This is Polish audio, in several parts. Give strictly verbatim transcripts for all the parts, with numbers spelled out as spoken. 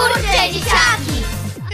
Twórcze dzieciaki!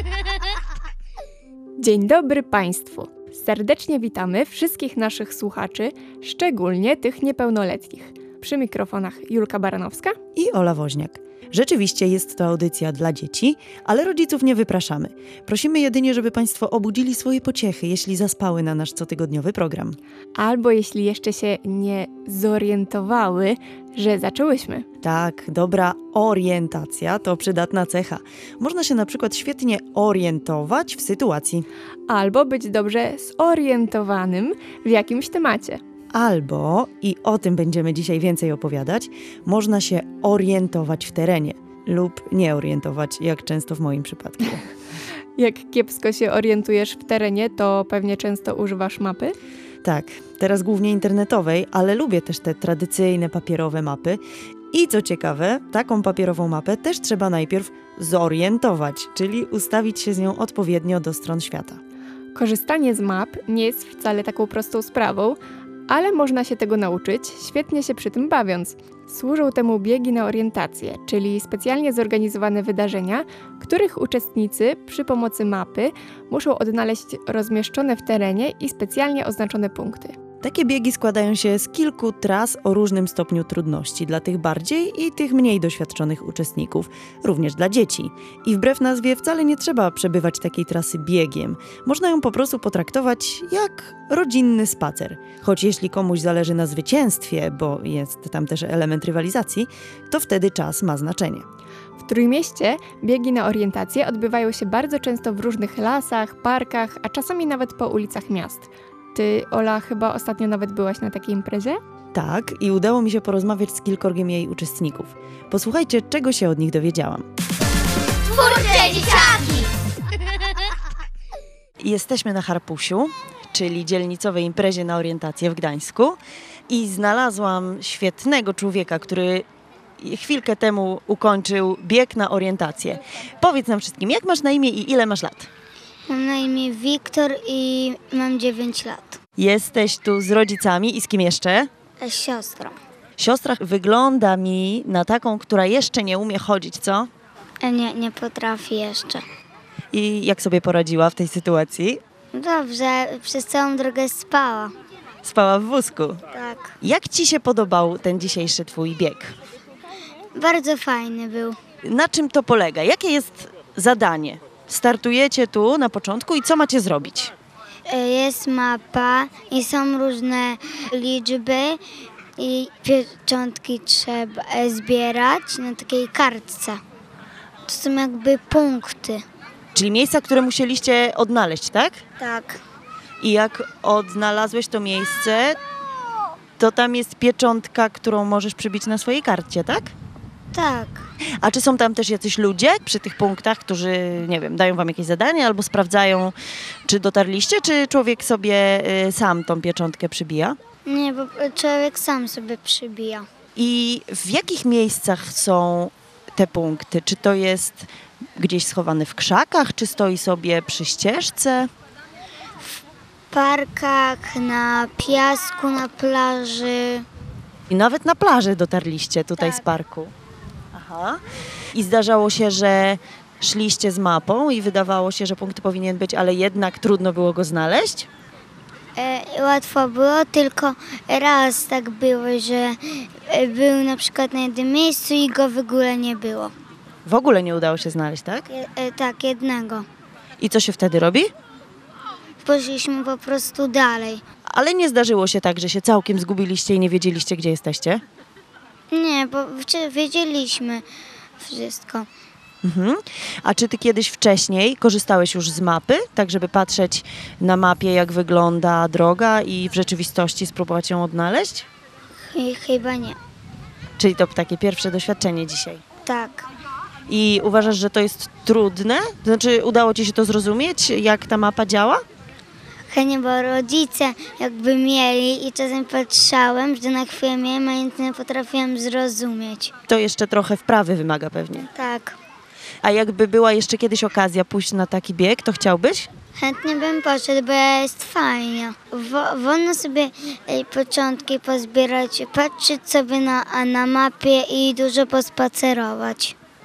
Dzień dobry Państwu. Serdecznie witamy wszystkich naszych słuchaczy, szczególnie tych niepełnoletnich. Przy mikrofonach Julka Baranowska i Ola Woźniak. Rzeczywiście jest to audycja dla dzieci, ale rodziców nie wypraszamy. Prosimy jedynie, żeby Państwo obudzili swoje pociechy, jeśli zaspały na nasz cotygodniowy program. Albo jeśli jeszcze się nie zorientowały, że zaczęłyśmy. Tak, dobra orientacja to przydatna cecha. Można się na przykład świetnie orientować w sytuacji. Albo być dobrze zorientowanym w jakimś temacie. Albo, i o tym będziemy dzisiaj więcej opowiadać, można się orientować w terenie lub nie orientować, jak często w moim przypadku. Jak kiepsko się orientujesz w terenie, to pewnie często używasz mapy? Tak, teraz głównie internetowej, ale lubię też te tradycyjne papierowe mapy. I co ciekawe, taką papierową mapę też trzeba najpierw zorientować, czyli ustawić się z nią odpowiednio do stron świata. Korzystanie z map nie jest wcale taką prostą sprawą, ale można się tego nauczyć, świetnie się przy tym bawiąc. Służą temu biegi na orientację, czyli specjalnie zorganizowane wydarzenia, których uczestnicy przy pomocy mapy muszą odnaleźć rozmieszczone w terenie i specjalnie oznaczone punkty. Takie biegi składają się z kilku tras o różnym stopniu trudności dla tych bardziej i tych mniej doświadczonych uczestników, również dla dzieci. I wbrew nazwie wcale nie trzeba przebywać takiej trasy biegiem. Można ją po prostu potraktować jak rodzinny spacer. Choć jeśli komuś zależy na zwycięstwie, bo jest tam też element rywalizacji, to wtedy czas ma znaczenie. W Trójmieście biegi na orientację odbywają się bardzo często w różnych lasach, parkach, a czasami nawet po ulicach miast. Ty, Ola, chyba ostatnio nawet byłaś na takiej imprezie? Tak, i udało mi się porozmawiać z kilkorgiem jej uczestników. Posłuchajcie, czego się od nich dowiedziałam. Twórcze dzieciaki! Jesteśmy na Harpusiu, czyli dzielnicowej imprezie na orientację w Gdańsku i znalazłam świetnego człowieka, który chwilkę temu ukończył bieg na orientację. Powiedz nam wszystkim, jak masz na imię i ile masz lat? Mam na imię Wiktor i mam dziewięć lat. Jesteś tu z rodzicami i z kim jeszcze? Z siostrą. Siostra wygląda mi na taką, która jeszcze nie umie chodzić, co? Nie, nie potrafi jeszcze. I jak sobie poradziła w tej sytuacji? Dobrze, przez całą drogę spała. Spała w wózku. Tak. Jak ci się podobał ten dzisiejszy twój bieg? Bardzo fajny był. Na czym to polega? Jakie jest zadanie? Startujecie tu na początku i co macie zrobić? Jest mapa i są różne liczby i pieczątki trzeba zbierać na takiej kartce. To są jakby punkty. Czyli miejsca, które musieliście odnaleźć, tak? Tak. I jak odnalazłeś to miejsce, to tam jest pieczątka, którą możesz przybić na swojej karcie, tak? Tak. A czy są tam też jacyś ludzie przy tych punktach, którzy, nie wiem, dają wam jakieś zadanie albo sprawdzają, czy dotarliście, czy człowiek sobie y, sam tą pieczątkę przybija? Nie, bo człowiek sam sobie przybija. I w jakich miejscach są te punkty? Czy to jest gdzieś schowane w krzakach, czy stoi sobie przy ścieżce? W parkach, na piasku, na plaży. I nawet na plaży dotarliście tutaj Tak. z parku. Aha. I zdarzało się, że szliście z mapą i wydawało się, że punkt powinien być, ale jednak trudno było go znaleźć? E, łatwo było, tylko raz tak było, że e, był na przykład na jednym miejscu i go w ogóle nie było. W ogóle nie udało się znaleźć, tak? Je, e, tak, jednego. I co się wtedy robi? Poszliśmy po prostu dalej. Ale nie zdarzyło się tak, że się całkiem zgubiliście i nie wiedzieliście, gdzie jesteście? Nie, bo wcie- wiedzieliśmy wszystko. Mhm. A czy ty kiedyś wcześniej korzystałeś już z mapy, tak żeby patrzeć na mapie, jak wygląda droga i w rzeczywistości spróbować ją odnaleźć? I, chyba nie. Czyli to takie pierwsze doświadczenie dzisiaj. Tak. I uważasz, że to jest trudne? To znaczy, udało ci się to zrozumieć, jak ta mapa działa? Chętnie, bo rodzice jakby mieli i czasem patrzałem, że na chwilę miałem, a nic nie potrafiłem zrozumieć. To jeszcze trochę wprawy wymaga pewnie. Tak. A jakby była jeszcze kiedyś okazja pójść na taki bieg, to chciałbyś? Chętnie bym poszedł, bo jest fajnie. Wo- wolno sobie e, początki pozbierać, patrzeć sobie na, a na mapie i dużo pospacerować.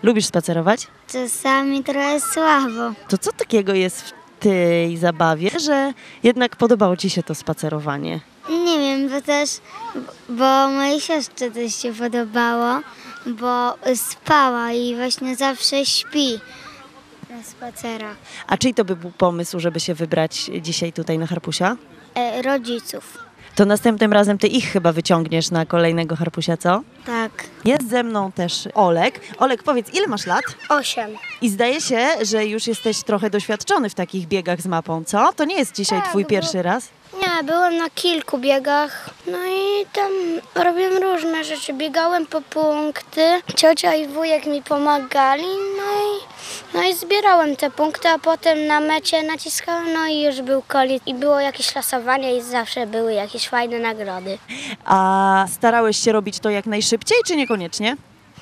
Lubisz spacerować? Czasami trochę słabo. To co takiego jest w tej zabawie, że jednak podobało ci się to spacerowanie? Nie wiem, bo też, bo mojej siostrze też się podobało, bo spała i właśnie zawsze śpi na spacerach. A czyj to by był pomysł, żeby się wybrać dzisiaj tutaj na Harpusia? E, rodziców. To następnym razem ty ich chyba wyciągniesz na kolejnego Harpusia, co? Tak. Jest ze mną też Olek. Olek, powiedz, ile masz lat? Osiem. I zdaje się, że już jesteś trochę doświadczony w takich biegach z mapą, co? To nie jest dzisiaj Tak, twój bo- pierwszy raz? Nie, byłem na kilku biegach, no i tam robiłem różne rzeczy. Biegałem po punkty, ciocia i wujek mi pomagali, no i, no i zbierałem te punkty, a potem na mecie naciskałem, no i już był koniec. I było jakieś losowanie i zawsze były jakieś fajne nagrody. A starałeś się robić to jak najszybciej, czy niekoniecznie?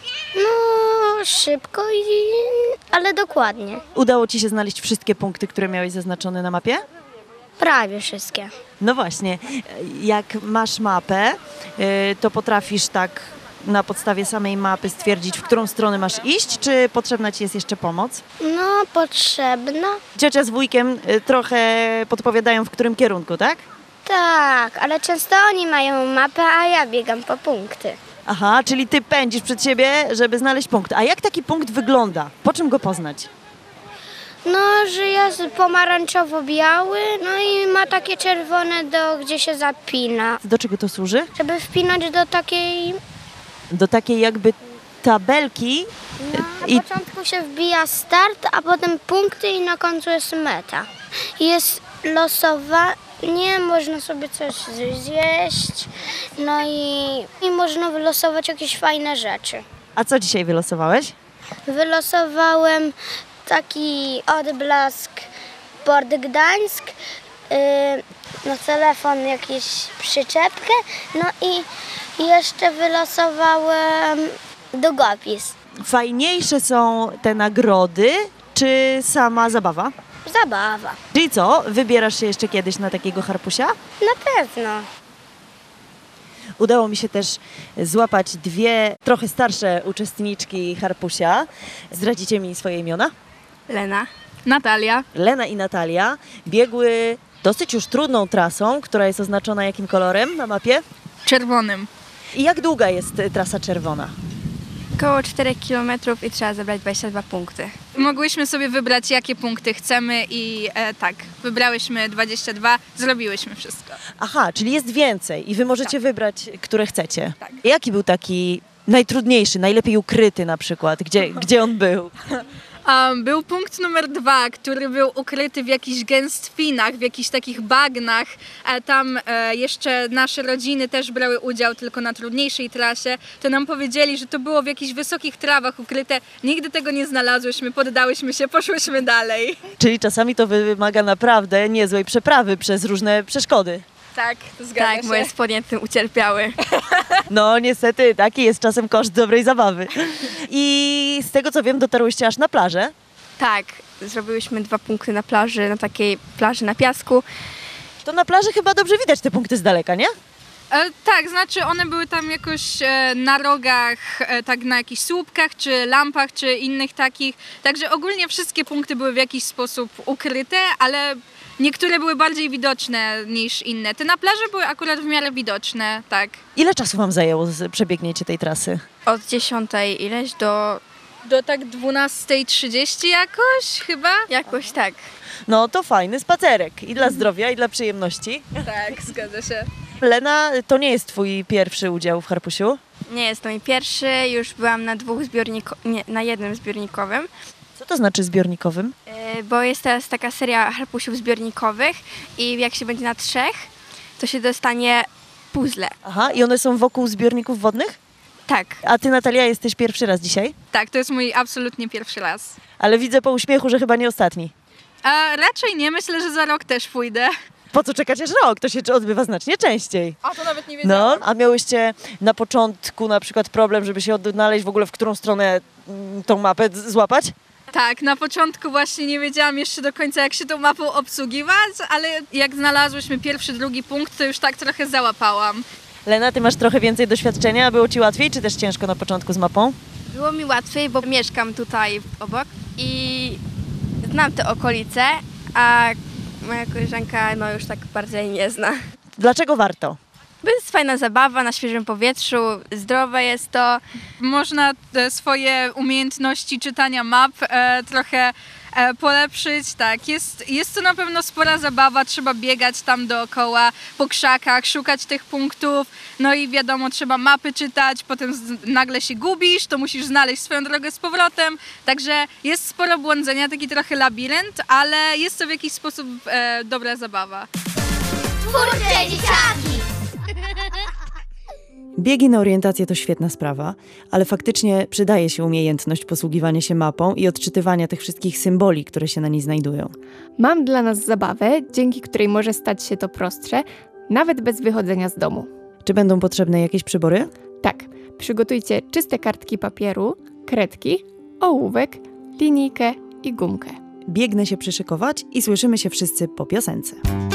No, szybko, i, ale dokładnie. Udało ci się znaleźć wszystkie punkty, które miałeś zaznaczone na mapie? Prawie wszystkie. No właśnie, jak masz mapę, y, to potrafisz tak na podstawie samej mapy stwierdzić, w którą stronę masz iść, czy potrzebna ci jest jeszcze pomoc? No, potrzebna. Ciocia z wujkiem y, trochę podpowiadają, w którym kierunku, tak? Tak, ale często oni mają mapę, a ja biegam po punkty. Aha, czyli ty pędzisz przed siebie, żeby znaleźć punkt. A jak taki punkt wygląda? Po czym go poznać? No, że jest pomarańczowo-biały, no i ma takie czerwone, do, gdzie się zapina. Do czego to służy? Żeby wpinać do takiej... Do takiej jakby tabelki. Na I- początku się wbija start, a potem punkty i na końcu jest meta. Jest losowanie, można sobie coś zjeść, no i, i można wylosować jakieś fajne rzeczy. A co dzisiaj wylosowałeś? Wylosowałem taki odblask Port Gdańsk, yy, no telefon, jakąś przyczepkę, no i jeszcze wylosowałem długopis. Fajniejsze są te nagrody, czy sama zabawa? Zabawa. Czyli co, wybierasz się jeszcze kiedyś na takiego Harpusia? Na pewno. Udało mi się też złapać dwie trochę starsze uczestniczki Harpusia. Zdradzicie mi swoje imiona? Lena. Natalia. Lena i Natalia biegły dosyć już trudną trasą, która jest oznaczona jakim kolorem na mapie? Czerwonym. I jak długa jest y, trasa czerwona? Około czterech kilometrów i trzeba zebrać dwadzieścia dwa punkty. Mogłyśmy sobie wybrać, jakie punkty chcemy i e, tak, wybrałyśmy dwadzieścia dwa, zrobiłyśmy wszystko. Aha, czyli jest więcej i wy możecie wybrać, które chcecie. Tak. Jaki był taki najtrudniejszy, najlepiej ukryty na przykład? Gdzie, gdzie on był? Um, był punkt numer dwa, który był ukryty w jakichś gęstwinach, w jakichś takich bagnach. E, tam e, jeszcze nasze rodziny też brały udział, tylko na trudniejszej trasie. To nam powiedzieli, że to było w jakichś wysokich trawach ukryte. Nigdy tego nie znalazłyśmy, poddałyśmy się, poszłyśmy dalej. Czyli czasami to wymaga naprawdę niezłej przeprawy przez różne przeszkody. Tak, zgadza Tak, się. moje spodnie tym ucierpiały. No niestety, taki jest czasem koszt dobrej zabawy. I z tego co wiem, dotarłyście aż na plażę. Tak, zrobiłyśmy dwa punkty na plaży, na takiej plaży na piasku. To na plaży chyba dobrze widać te punkty z daleka, nie? E, tak, znaczy one były tam jakoś e, na rogach, e, tak na jakichś słupkach, czy lampach, czy innych takich. Także ogólnie wszystkie punkty były w jakiś sposób ukryte, ale niektóre były bardziej widoczne niż inne. Te na plaży były akurat w miarę widoczne, tak. Ile czasu wam zajęło z- przebiegnięcie tej trasy? Od dziesiątej ileś do... Do tak dwunastej trzydzieści jakoś chyba? jakoś tak. No to fajny spacerek i dla zdrowia, i dla przyjemności. Tak, zgadza się. Lena, to nie jest twój pierwszy udział w Harpusiu? Nie jest to mój pierwszy, już byłam na dwóch zbiornikowym, nie, na jednym zbiornikowym, Co to znaczy zbiornikowym? yy, bo jest teraz taka seria harpusiów zbiornikowych i jak się będzie na trzech, to się dostanie puzzle. Aha, i one są wokół zbiorników wodnych? Tak, A ty, Natalia, jesteś pierwszy raz dzisiaj? Tak, to jest mój absolutnie pierwszy raz. Ale widzę po uśmiechu, że chyba nie ostatni. A raczej nie, myślę, że za rok też pójdę. Po co czekać aż rok? To się odbywa znacznie częściej. A to nawet nie No, a miałyście na początku na przykład problem, żeby się odnaleźć w ogóle, w którą stronę mm, tą mapę z- złapać? Tak, na początku właśnie nie wiedziałam jeszcze do końca, jak się tą mapą obsługiwać, ale jak znalazłyśmy pierwszy, drugi punkt, to już tak trochę załapałam. Lena, ty masz trochę więcej doświadczenia, a było ci łatwiej, czy też ciężko na początku z mapą? Było mi łatwiej, bo mieszkam tutaj obok i znam te okolice, a moja koleżanka no już tak bardziej nie zna. Dlaczego warto? Bo jest fajna zabawa na świeżym powietrzu, zdrowe jest to. Można e, swoje umiejętności czytania map e, trochę e, polepszyć. Tak, jest, jest to na pewno spora zabawa, trzeba biegać tam dookoła, po krzakach, szukać tych punktów, no i wiadomo, trzeba mapy czytać, potem z, nagle się gubisz, to musisz znaleźć swoją drogę z powrotem, także jest sporo błądzenia, taki trochę labirynt, ale jest to w jakiś sposób e, dobra zabawa. Twórcze dzieciaki! Biegi na orientację to świetna sprawa, ale faktycznie przydaje się umiejętność posługiwania się mapą i odczytywania tych wszystkich symboli, które się na niej znajdują. Mam dla nas zabawę, dzięki której może stać się to prostsze, nawet bez wychodzenia z domu. Czy będą potrzebne jakieś przybory? Tak, przygotujcie czyste kartki papieru, kredki, ołówek, linijkę i gumkę. Biegnę się przyszykować i słyszymy się wszyscy po piosence.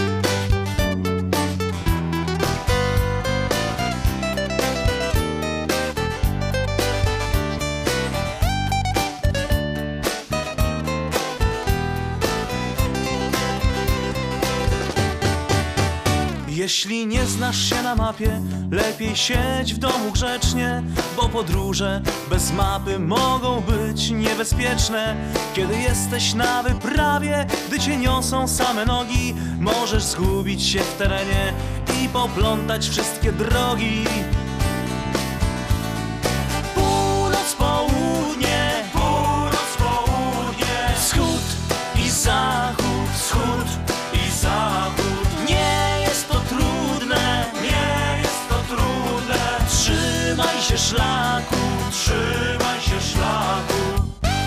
Jeśli nie znasz się na mapie, lepiej siedź w domu grzecznie, bo podróże bez mapy mogą być niebezpieczne. Kiedy jesteś na wyprawie, gdy cię niosą same nogi, możesz zgubić się w terenie i poplątać wszystkie drogi. Północ, południe, północ, południe, wschód i zachód, wschód i zachód. Trzymaj się szlaku, trzymaj się szlaku.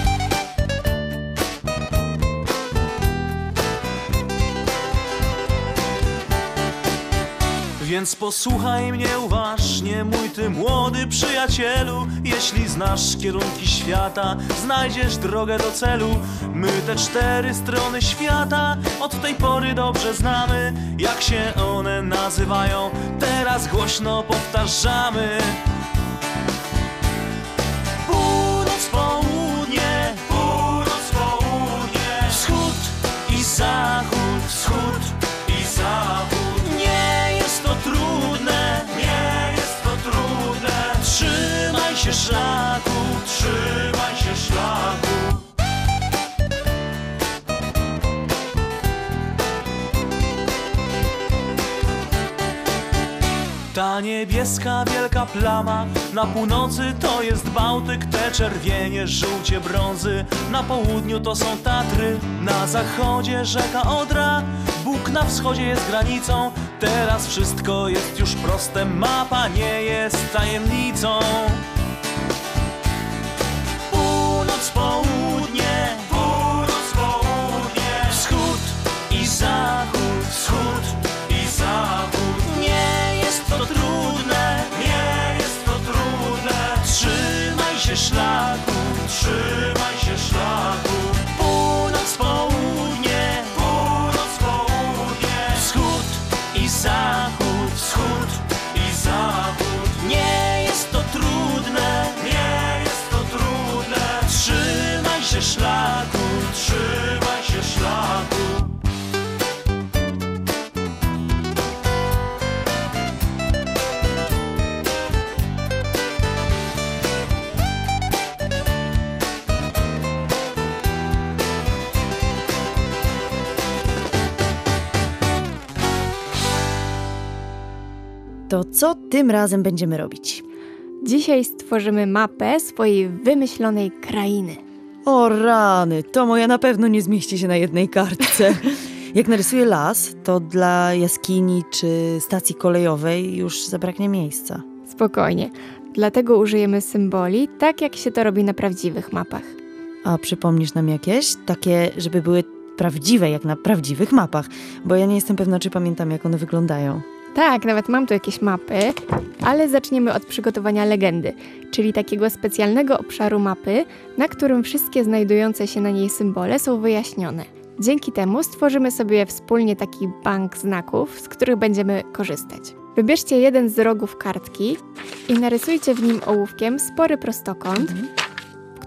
Więc posłuchaj mnie uważnie, mój ty młody przyjacielu. Jeśli znasz kierunki świata, znajdziesz drogę do celu. My te cztery strony świata od tej pory dobrze znamy. Jak się one nazywają, teraz głośno powtarzamy. Północ, południe, północ, południe, wschód i zachód, wschód i zachód. Nie jest to trudne, nie jest to trudne. Trzymaj się szlaku, trzymaj się szlaku. Ta niebieska wielka plama na północy to jest Bałtyk, te czerwienie, żółcie, brązy. Na południu to są Tatry, na zachodzie rzeka Odra. Bóg na wschodzie jest granicą, teraz wszystko jest już proste. Mapa nie jest tajemnicą. Północ, południe, północ, południe, wschód i zachód, wschód i zachód. Nie jest to trudne, nie jest to trudne. Trzymaj się szlaku, trzymaj się szlaku. Północ, południe, północ, południe, wschód i zachód, wschód i zachód. Nie jest to trudne, nie jest to trudne. Trzymaj się szlaku, trzymaj się szlaku. To co tym razem będziemy robić? Dzisiaj stworzymy mapę swojej wymyślonej krainy. O rany, to moja na pewno nie zmieści się na jednej kartce. Jak narysuję las, to dla jaskini czy stacji kolejowej już zabraknie miejsca. Spokojnie, dlatego użyjemy symboli, tak jak się to robi na prawdziwych mapach. A przypomnisz nam jakieś? Takie, żeby były prawdziwe, jak na prawdziwych mapach. Bo ja nie jestem pewna, czy pamiętam, jak one wyglądają. Tak, nawet mam tu jakieś mapy, ale zaczniemy od przygotowania legendy, czyli takiego specjalnego obszaru mapy, na którym wszystkie znajdujące się na niej symbole są wyjaśnione. Dzięki temu stworzymy sobie wspólnie taki bank znaków, z których będziemy korzystać. Wybierzcie jeden z rogów kartki i narysujcie w nim ołówkiem spory prostokąt,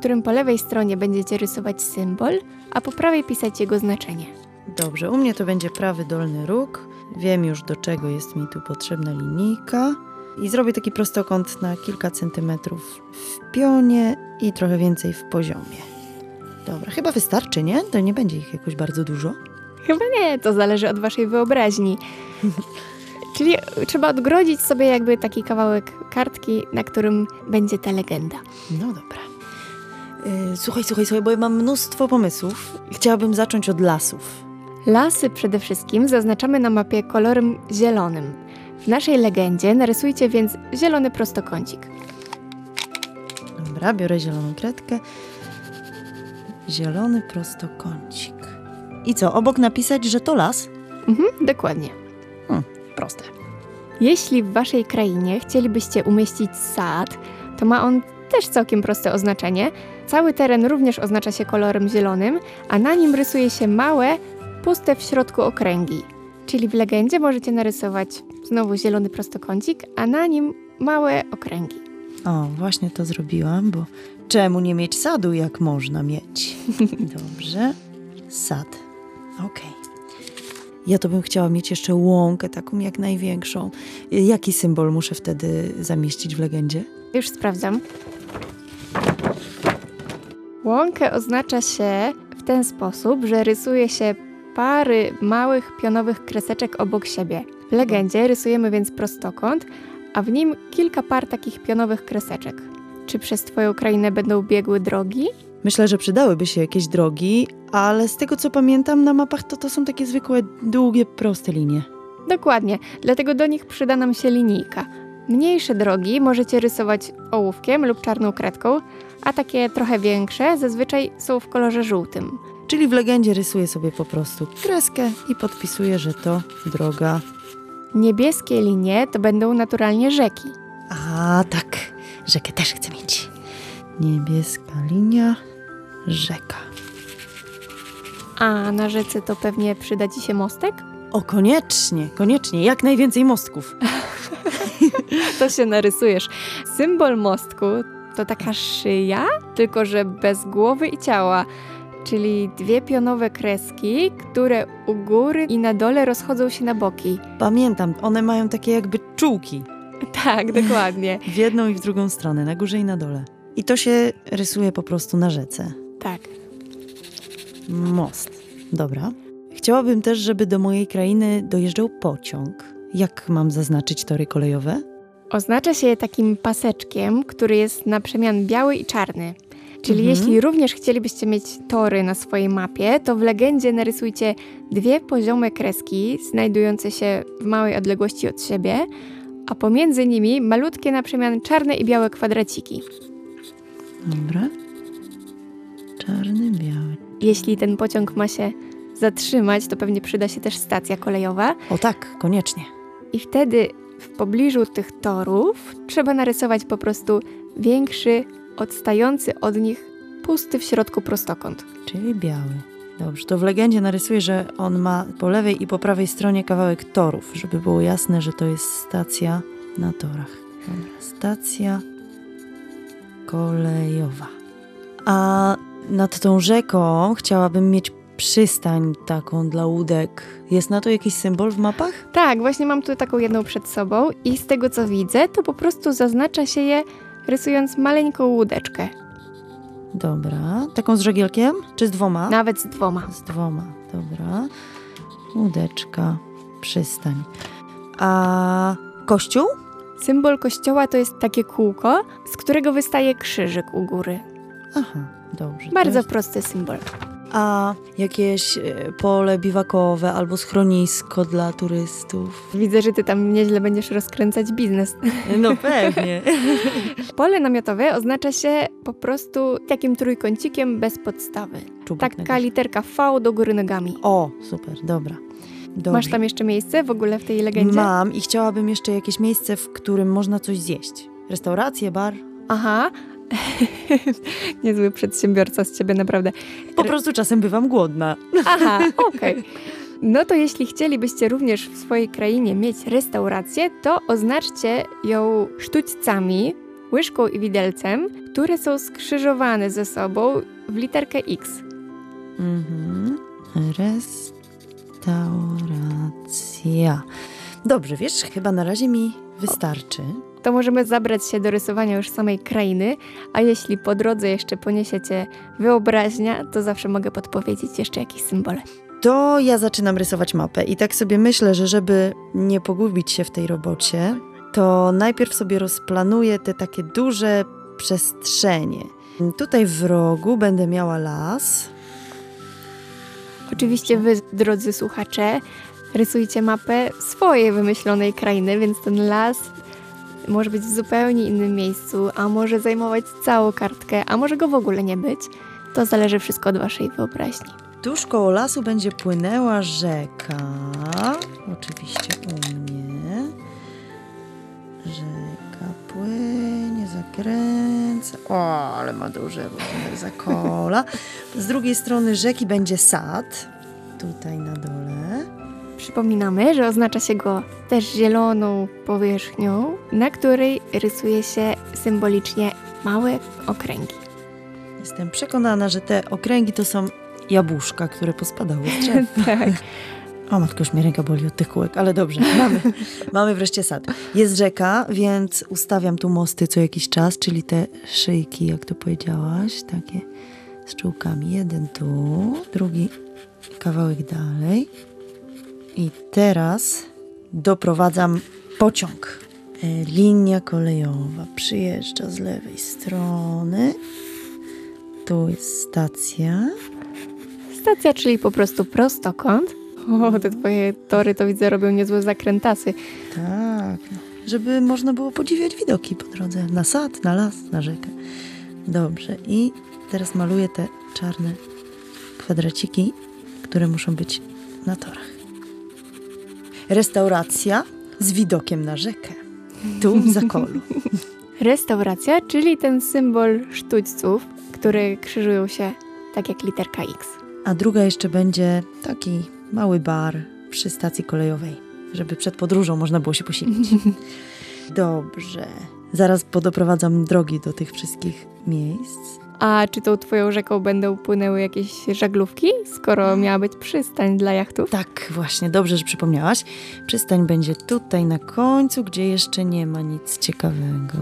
którym po lewej stronie będziecie rysować symbol, a po prawej pisać jego znaczenie. Dobrze, u mnie to będzie prawy dolny róg. Wiem już, do czego jest mi tu potrzebna linijka. I zrobię taki prostokąt na kilka centymetrów w pionie i trochę więcej w poziomie. Dobra, chyba wystarczy, nie? To nie będzie ich jakoś bardzo dużo. Chyba nie, to zależy od waszej wyobraźni. Czyli trzeba odgrodzić sobie jakby taki kawałek kartki, na którym będzie ta legenda. No dobra. Yy, słuchaj, słuchaj, słuchaj, bo ja mam mnóstwo pomysłów. Chciałabym zacząć od lasów. Lasy przede wszystkim zaznaczamy na mapie kolorem zielonym. W naszej legendzie narysujcie więc zielony prostokącik. Dobra, biorę zieloną kredkę. Zielony prostokącik. I co, obok napisać, że to las? Mhm, dokładnie. Hmm, proste. Jeśli w waszej krainie chcielibyście umieścić sad, to ma on też całkiem proste oznaczenie. Cały teren również oznacza się kolorem zielonym, a na nim rysuje się małe, puste w środku okręgi. Czyli w legendzie możecie narysować znowu zielony prostokącik, a na nim małe okręgi. O, właśnie to zrobiłam, bo czemu nie mieć sadu, jak można mieć? Dobrze. Sad. Okej. Ja to bym chciała mieć jeszcze łąkę, taką jak największą. Jaki symbol muszę wtedy zamieścić w legendzie? Już sprawdzam. Łąkę oznacza się w ten sposób, że rysuje się pary małych pionowych kreseczek obok siebie. W legendzie rysujemy więc prostokąt, a w nim kilka par takich pionowych kreseczek. Czy przez twoją krainę będą biegły drogi? Myślę, że przydałyby się jakieś drogi, ale z tego co pamiętam na mapach to to są takie zwykłe, długie, proste linie. Dokładnie, dlatego do nich przyda nam się linijka. Mniejsze drogi możecie rysować ołówkiem lub czarną kredką, a takie trochę większe zazwyczaj są w kolorze żółtym. Czyli w legendzie rysuję sobie po prostu kreskę i podpisuję, że to droga. Niebieskie linie to będą naturalnie rzeki. A tak, rzekę też chcę mieć. Niebieska linia, rzeka. A na rzece to pewnie przyda ci się mostek? O, koniecznie, koniecznie, jak najwięcej mostków. To się narysujesz. Symbol mostku to taka szyja, tylko że bez głowy i ciała. Czyli dwie pionowe kreski, które u góry i na dole rozchodzą się na boki. Pamiętam, one mają takie jakby czułki. Tak, dokładnie. W jedną i w drugą stronę, na górze i na dole. I to się rysuje po prostu na rzece. Tak. Most. Dobra. Chciałabym też, żeby do mojej krainy dojeżdżał pociąg. Jak mam zaznaczyć tory kolejowe? Oznacza się je takim paseczkiem, który jest na przemian biały i czarny. Czyli Mhm. jeśli również chcielibyście mieć tory na swojej mapie, to w legendzie narysujcie dwie poziome kreski znajdujące się w małej odległości od siebie, a pomiędzy nimi malutkie na przemian czarne i białe kwadraciki. Dobra. Czarny, biały. Jeśli ten pociąg ma się zatrzymać, to pewnie przyda się też stacja kolejowa. O tak, koniecznie. I wtedy w pobliżu tych torów trzeba narysować po prostu większy, odstający od nich, pusty w środku prostokąt. Czyli biały. Dobrze, to w legendzie narysuję, że on ma po lewej i po prawej stronie kawałek torów, żeby było jasne, że to jest stacja na torach. Dobra, stacja kolejowa. A nad tą rzeką chciałabym mieć przystań taką dla łódek. Jest na to jakiś symbol w mapach? Tak, właśnie mam tu taką jedną przed sobą i z tego co widzę, to po prostu zaznacza się je rysując maleńką łódeczkę. Dobra. Taką z żagielkiem? Czy z dwoma? Nawet z dwoma. Z dwoma, dobra. Łódeczka, przystań. A kościół? Symbol kościoła to jest takie kółko, z którego wystaje krzyżyk u góry. Aha, dobrze. to Bardzo jest- prosty symbol. A jakieś e, pole biwakowe albo schronisko dla turystów? Widzę, że ty tam nieźle będziesz rozkręcać biznes. No pewnie. Pole namiotowe oznacza się po prostu takim trójkącikiem bez podstawy. Czubek na Taka górze. literka V do góry nogami. O, super, dobra. Dobrze. Masz tam jeszcze miejsce w ogóle w tej legendzie? Mam i chciałabym jeszcze jakieś miejsce, w którym można coś zjeść. Restaurację, bar? Aha. Niezły przedsiębiorca z ciebie, naprawdę. Po prostu czasem bywam głodna. Aha, okej. No to jeśli chcielibyście również w swojej krainie mieć restaurację, to oznaczcie ją sztućcami, łyżką i widelcem, które są skrzyżowane ze sobą w literkę X. Mhm. Restauracja. Dobrze, wiesz, chyba na razie mi wystarczy. To możemy zabrać się do rysowania już samej krainy, a jeśli po drodze jeszcze poniesiecie wyobraźnia, to zawsze mogę podpowiedzieć jeszcze jakieś symbole. To ja zaczynam rysować mapę i tak sobie myślę, że żeby nie pogubić się w tej robocie, to najpierw sobie rozplanuję te takie duże przestrzenie. Tutaj w rogu będę miała las. Oczywiście wy, drodzy słuchacze, rysujcie mapę swojej wymyślonej krainy, więc ten las może być w zupełnie innym miejscu, a może zajmować całą kartkę, a może go w ogóle nie być. To zależy wszystko od waszej wyobraźni. Tuż koło lasu będzie płynęła rzeka. Oczywiście u mnie. Rzeka płynie, zakręca. O, ale ma duże różne zakola. Z drugiej strony rzeki będzie sad. Tutaj na dole. Przypominamy, że oznacza się go też zieloną powierzchnią, na której rysuje się symbolicznie małe okręgi. Jestem przekonana, że te okręgi to są jabłuszka, które pospadały z drzew. Tak. O matko, już mnie ręka boli od tych kółek, ale dobrze, mamy, mamy wreszcie sad. Jest rzeka, więc ustawiam tu mosty co jakiś czas, czyli te szyjki, jak to powiedziałaś, takie z czułkami. Jeden tu, drugi kawałek dalej. I teraz doprowadzam pociąg. E, linia kolejowa przyjeżdża z lewej strony. Tu jest stacja. Stacja, czyli po prostu prostokąt. O, te twoje tory to widzę robią niezłe zakrętasy. Tak, żeby można było podziwiać widoki po drodze. Na sad, na las, na rzekę. Dobrze, i teraz maluję te czarne kwadraciki, które muszą być na torach. Restauracja z widokiem na rzekę. Tu w Zakolu. Restauracja, czyli ten symbol sztućców, które krzyżują się tak jak literka X. A druga jeszcze będzie taki mały bar przy stacji kolejowej, żeby przed podróżą można było się posilić. Dobrze. Zaraz podoprowadzam drogi do tych wszystkich miejsc. A czy tą twoją rzeką będą płynęły jakieś żaglówki, skoro miała być przystań dla jachtów? Tak, właśnie, dobrze, że przypomniałaś. Przystań będzie tutaj na końcu, gdzie jeszcze nie ma nic ciekawego.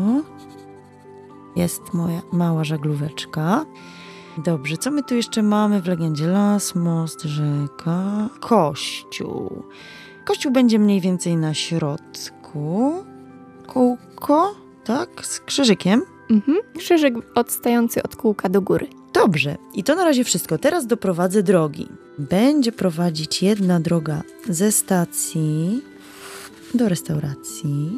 Jest moja mała żaglóweczka. Dobrze, co my tu jeszcze mamy w legendzie? Las, most, rzeka, kościół. Kościół będzie mniej więcej na środku. Kółko, tak, z krzyżykiem. Mhm. Krzyżyk odstający od kółka do góry. Dobrze, i to na razie wszystko. Teraz doprowadzę drogi. Będzie prowadzić jedna droga ze stacji do restauracji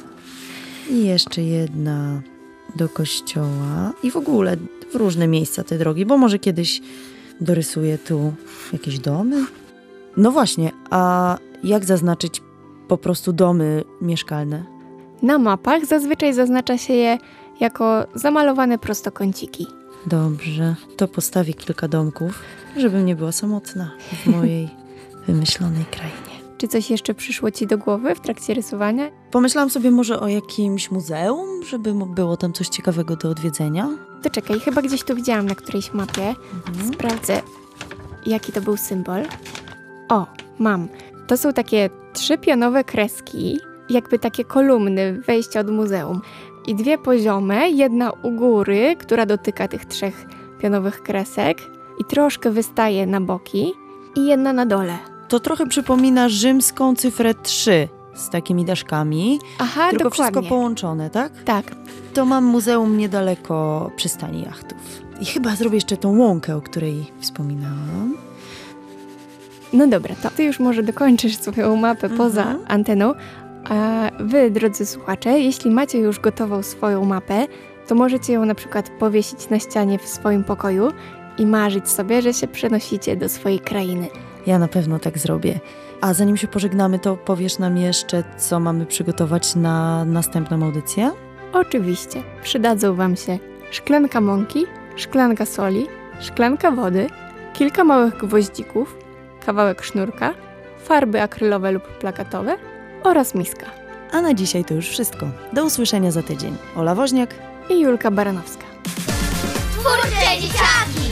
i jeszcze jedna do kościoła i w ogóle w różne miejsca te drogi, bo może kiedyś dorysuję tu jakieś domy. No właśnie, a jak zaznaczyć po prostu domy mieszkalne? Na mapach zazwyczaj zaznacza się je jako zamalowane prostokąciki. Dobrze, to postawię kilka domków, żebym nie była samotna w mojej wymyślonej krainie. Czy coś jeszcze przyszło ci do głowy w trakcie rysowania? Pomyślałam sobie może o jakimś muzeum, żeby było tam coś ciekawego do odwiedzenia. To czekaj, chyba gdzieś tu widziałam na którejś mapie. Mhm. Sprawdzę, jaki to był symbol. O, mam. To są takie trzy pionowe kreski, jakby takie kolumny wejścia od muzeum. I dwie poziome, jedna u góry, która dotyka tych trzech pionowych kresek i troszkę wystaje na boki, i jedna na dole. To trochę przypomina rzymską cyfrę trzy z takimi daszkami, Aha, tylko dokładnie. wszystko połączone, tak? Tak. To mam muzeum niedaleko przystani jachtów. I chyba zrobię jeszcze tą łąkę, o której wspominałam. No dobra, to ty już może dokończysz swoją mapę Mhm. poza anteną. A wy, drodzy słuchacze, jeśli macie już gotową swoją mapę, to możecie ją na przykład powiesić na ścianie w swoim pokoju i marzyć sobie, że się przenosicie do swojej krainy. Ja na pewno tak zrobię. A zanim się pożegnamy, to powiesz nam jeszcze, co mamy przygotować na następną audycję? Oczywiście, przydadzą wam się szklanka mąki, szklanka soli, szklanka wody, kilka małych gwoździków, kawałek sznurka, farby akrylowe lub plakatowe oraz miska. A na dzisiaj to już wszystko. Do usłyszenia za tydzień. Ola Woźniak i Julka Baranowska. Twórcze dzieciaki!